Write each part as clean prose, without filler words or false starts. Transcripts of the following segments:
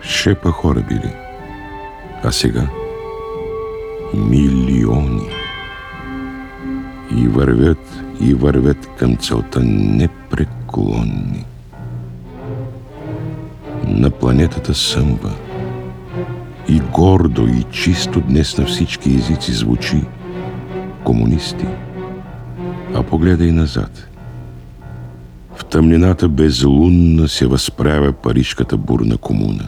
Шепа хора били, а сега милиони. И вървят към целта непреклонни. На планетата съмва и гордо и чисто днес на всички езици звучи комунисти. А погледай назад. В тъмнината безлунна се възправя парижката бурна комуна.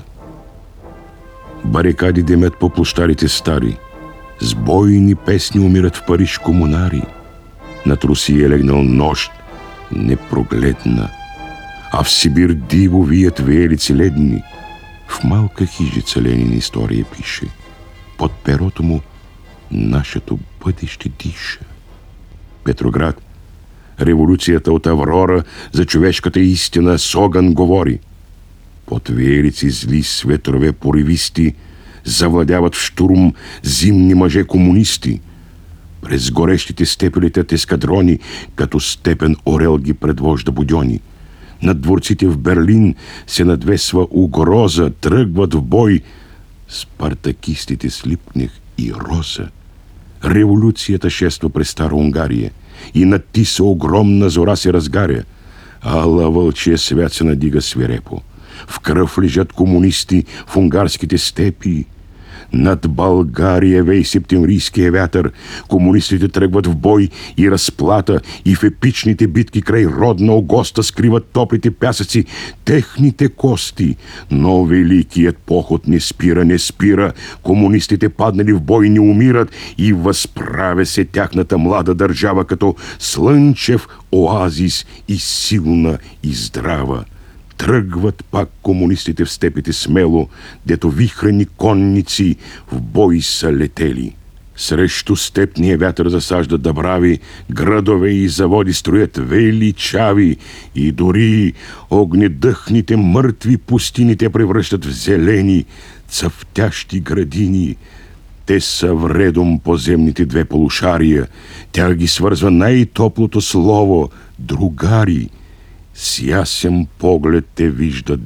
Барикади димят по площадите стари, с бойни песни умират в Париж комунари. Над Русия е легнал нощ непрогледна, а в Сибир диво вият веелици ледни. В малка хижица Ленин история пише, под перото му нашето бъдеще диша. Петроград, революцията от Аврора за човешката истина с огън говори. Под веелици зли с ветрове поривисти завладяват в штурм зимни мъже комунисти. През горещите степи летят ескадрони, като степен орел ги предвожда будьони. Над дворците в Берлин се надвесва угроза, тръгват в бой спартакистите с Липкнех и Роза. Революцията шества през Стара Унгария и над Тиса огромна зора се разгаря. Ала вълчия свят се надига свирепо. В кръв лежат комунисти в унгарските степи. Над България вей септемврийския вятър. Комунистите тръгват в бой и разплата, и в епичните битки край родна Огоста скриват топлите пясъци техните кости. Но великият поход не спира. Комунистите паднали в бой не умират и възправя се тяхната млада държава като слънчев оазис и силна и здрава. Тръгват пак комунистите в степите смело, дето вихрени конници в бой са летели. Срещу степния вятър засаждат дъбрави, градове и заводи строят величави и дори огнедъхните мъртви пустините превръщат в зелени, цъфтящи градини. Те са вредом поземните две полушария, тях ги свързва най-топлото слово – другари. С ясен поглед те виждат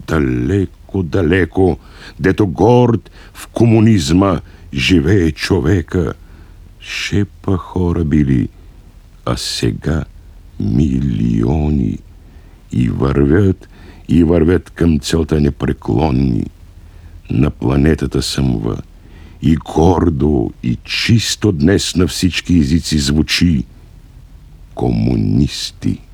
далеко, дето горд в комунизма живее човека. Шепа хора били, а сега милиони. И вървят към целта непреклонни. На планетата съмва и гордо и чисто днес на всички езици звучи комунисти.